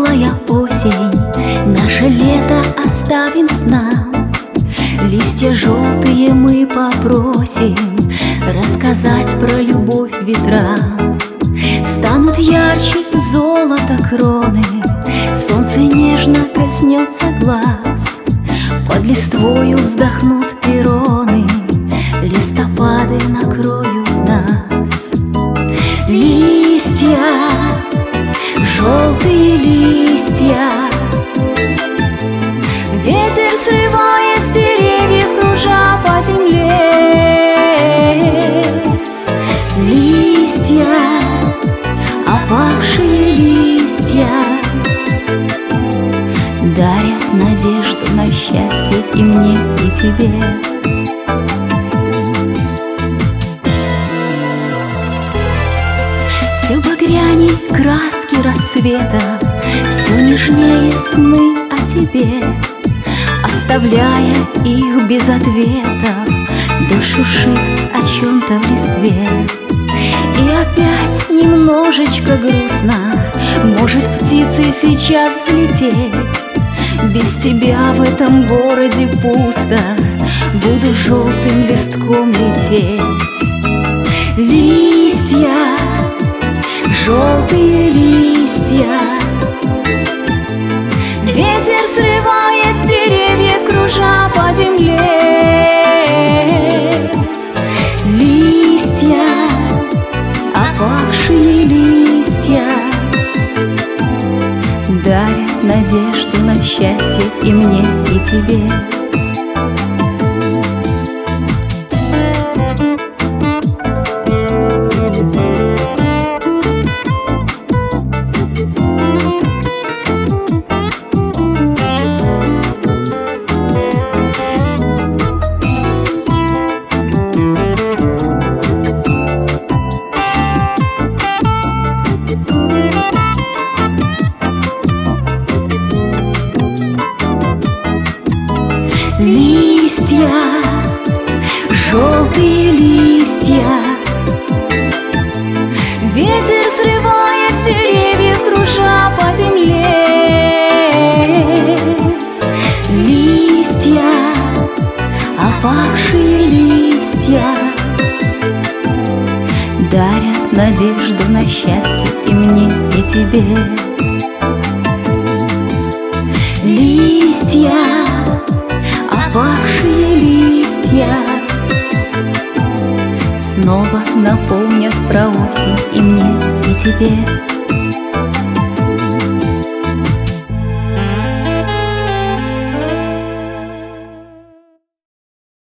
теплая осень, наше лето оставим с нам. Листья желтые мы попросим рассказать про любовь ветрам. Станут ярче золото кроны, солнце нежно коснется глаз. Под листвою вздохнут перроны, листопады накроют нас. Листья, желтые листья, ветер срывает с деревьев, кружа по земле. Листья, опавшие листья, дарят надежду на счастье и мне, и тебе. Все багряней краски рассвета, все нежнее сны о тебе, оставляя их без ответа, да шуршит о чем-то в листве. И опять немножечко грустно, может птицы сейчас взлететь. Без тебя в этом городе пусто, буду желтым листком лететь. Листья, желтые листья, ветер срывает с деревьев, кружа по земле. Листья, опавшие листья, дарят надежду на счастье и мне, и тебе. Листья, желтые листья, ветер срывает с деревьев, кружа по земле. Листья, опавшие листья, дарят надежду на счастье и мне, и тебе. Листья, опавшие листья, снова напомнят про осень и мне, и тебе.